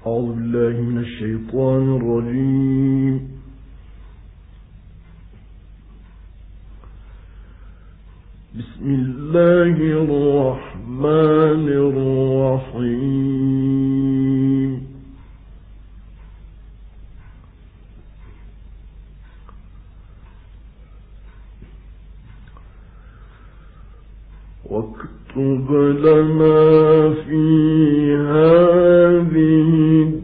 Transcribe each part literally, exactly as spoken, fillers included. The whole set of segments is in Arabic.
أعوذ بالله من الشيطان الرجيم. بسم الله الرحمن الرحيم. واكتب لنا في هذه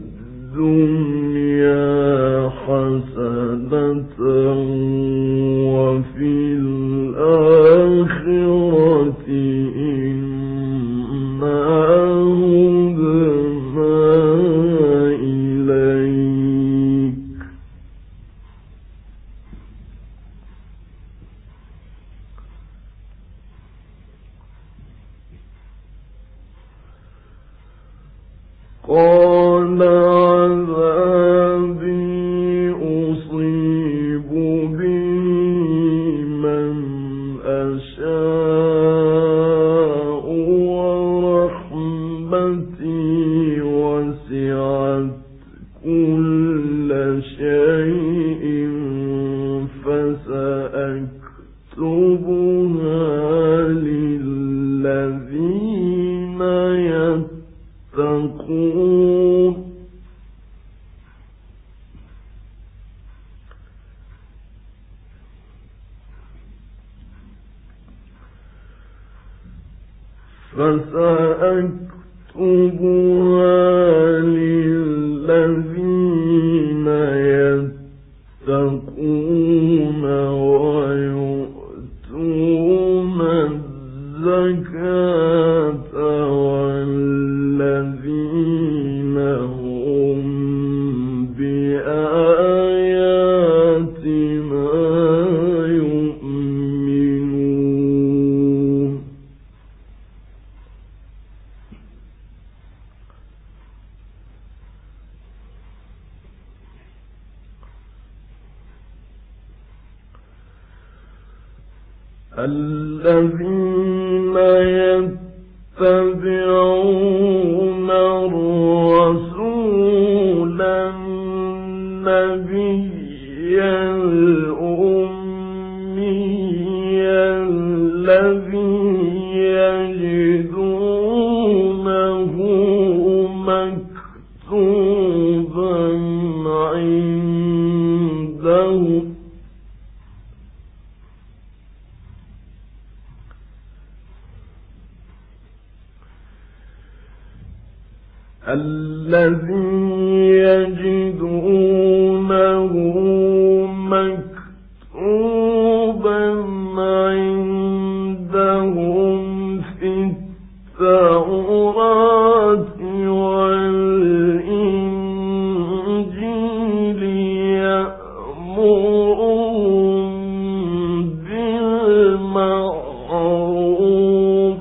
الدنيا حسنة وفي الآخرة إنا هدنا إليك. قال عذابي أصيب به من أشاء ورحمتي وسعت كل شيء فسأكتبها للذين يتقون. فسأكتبها للذين يتقون ويؤتون الزكاة والذين هم بآياتنا يؤمنون. الذين يتبعون الرسول النبي الأمي الذي يجدونه مكتوبا عندهم الذي يجدونه مكتوبا عندهم في التوراة والإنجيل يأمرهم بالمعروف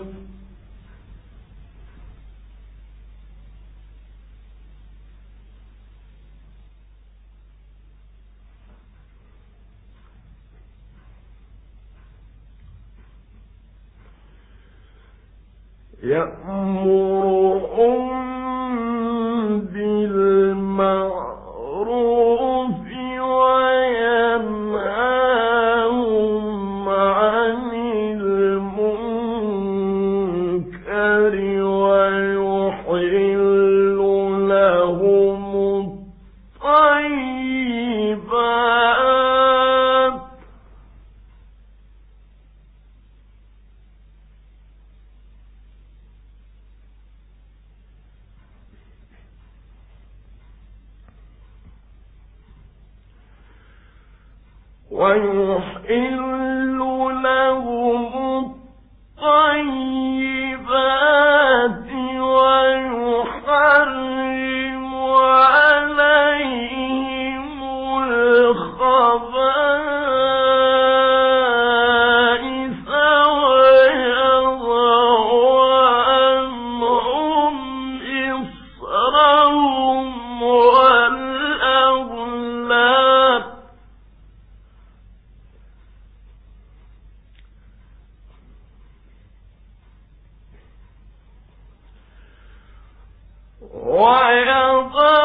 يأمرهم بالمعروف وينهاهم عن المنكر ويحل لهم الطيبات ويحل لهم الطيبات ويحرم عليهم الخبائث ويضع عنهم إصرهم والأغلال ويضع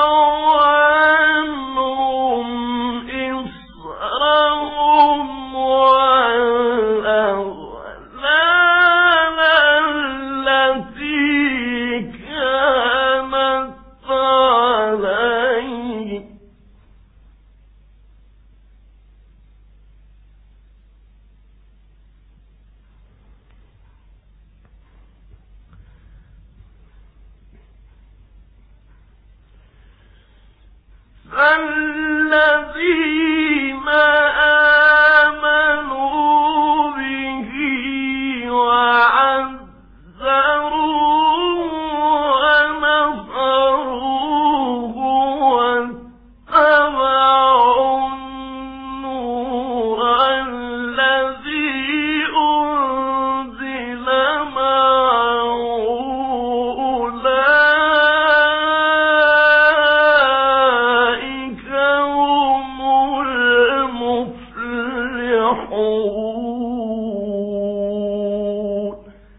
الذين آمنوا به وعزروه ونصروه واتبعوا النور الذي أنزل معه أولئك هم المفلحون.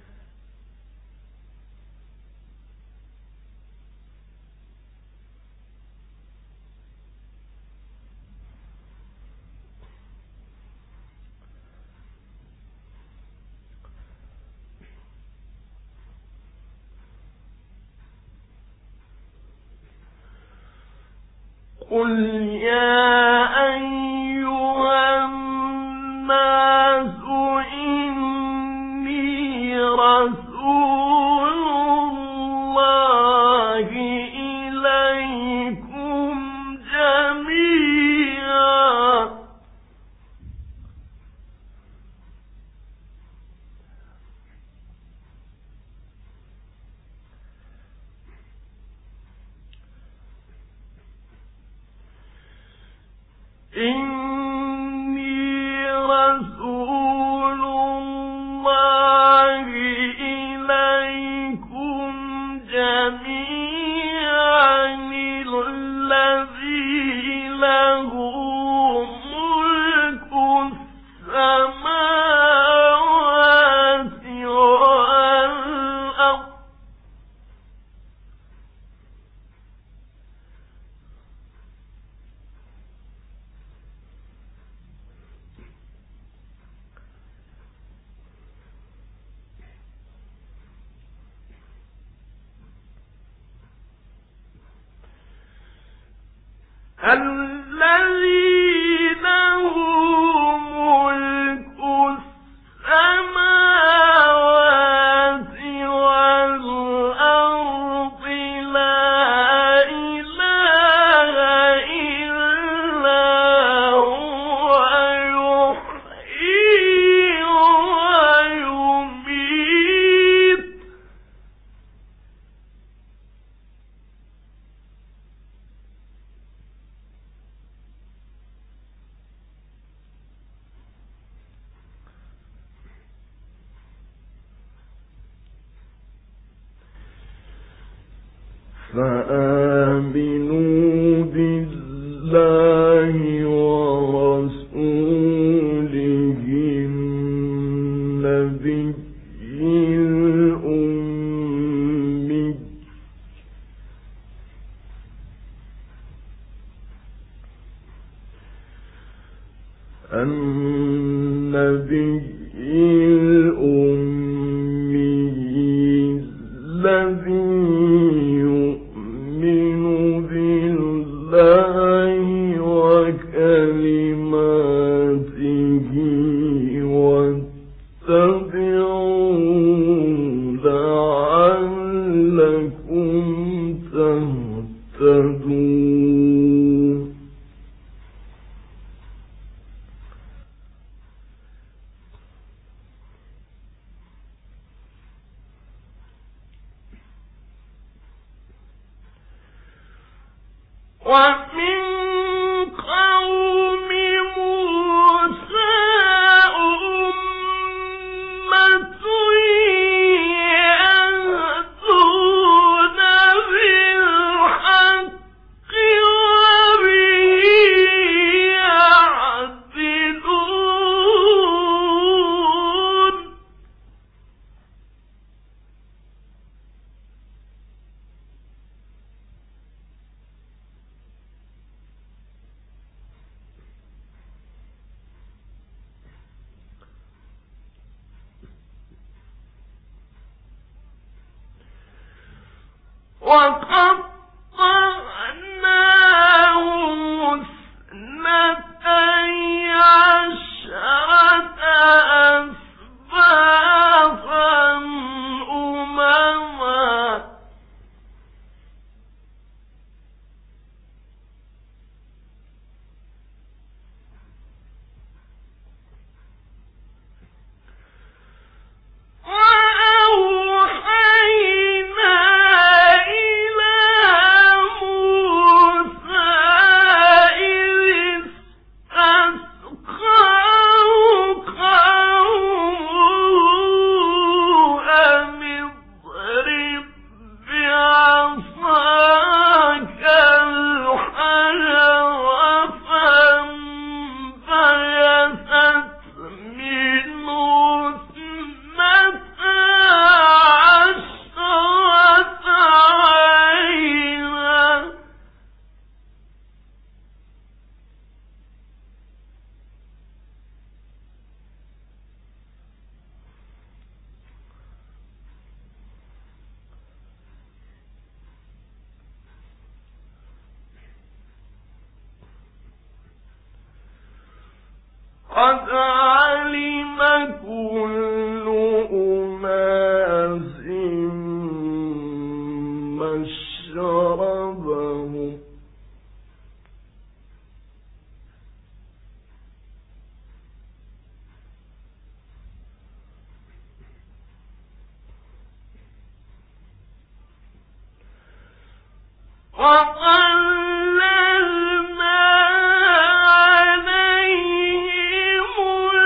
قل يا أيها الناس إني رسول الله إليكم جميعا إني رسول الله إليكم جميعا الذي له ملك السماوات والأرض الذي له ملك السماوات والأرض لا إله إلا هو يحيي ويميت فآمنوا بالله ورسوله النبي الأمي النبي الأمي الذي يؤمن بالله وكلماته واتبعوا لعلكم تهتدون. ومن قوم موسى أمة يهدون بالحق وبه يعدلون. قد علم كل أناس مشربهم وظللنا عليهم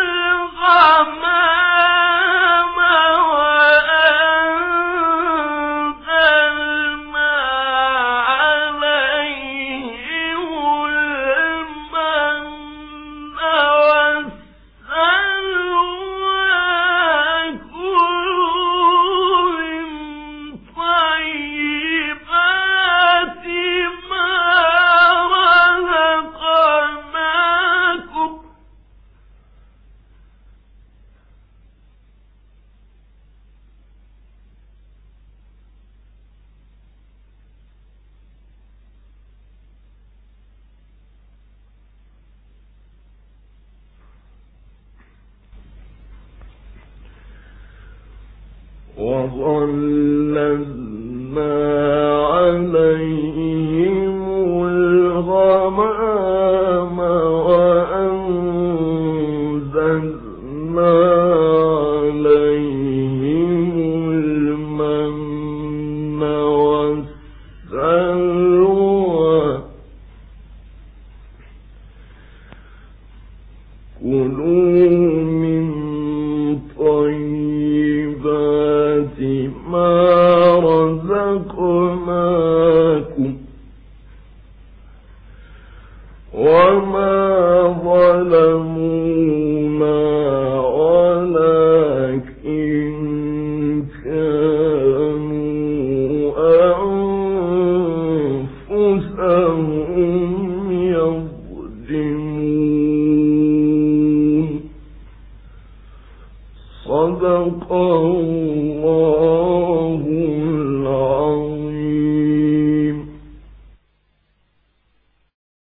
الغمام وأنزلنا عليهم المن والسلوى كلوا من طيبات ما رزقناكم وظللنا عليهم